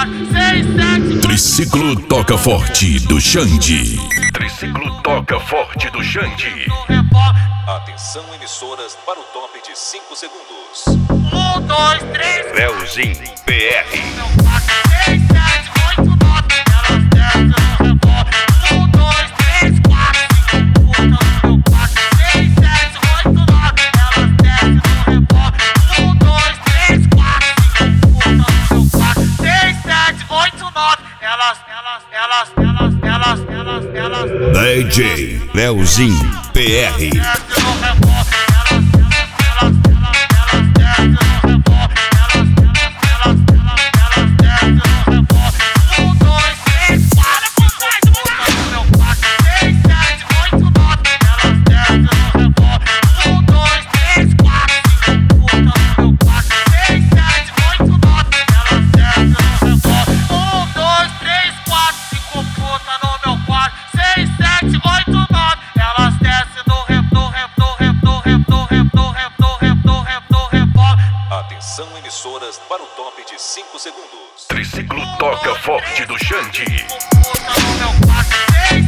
Triciclo Toca Forte do Xande. Triciclo Toca Forte do Xande. Atenção, emissoras, para o top de 5 segundos. 1, 2, 3. Leozinho PR. 6, 7, 8, 9. Elas descem no rebote. 1, 2, 3, 4. 5 putas no meu quarto. 6, 7, 8, 9. Elas descem no rebote. 1, 2, 3, 4. 5 putas no meu quarto. 6, 7, 8, 9. Elas. DJ Leozinho PR. Desce no rebote. Elas descem no rebote. Elas descem no rebote. 1, 2, 3, 4. 5 putas no meu quarto. 6, 7, 8, 9. Elas descem no rebote. 1, 2, 3, 4. 5 putas no meu quarto. 6, 7, 8, 9. Elas descem no rebote. 1, 2, 3, 4. 5 putas no meu quarto. 6, 7, 8, 9. Elas descem no rebote. Atenção, emissoras, para o top de 5 segundos. Triciclo Toca Forte do Xande. 5 putas no meu quarto. 6,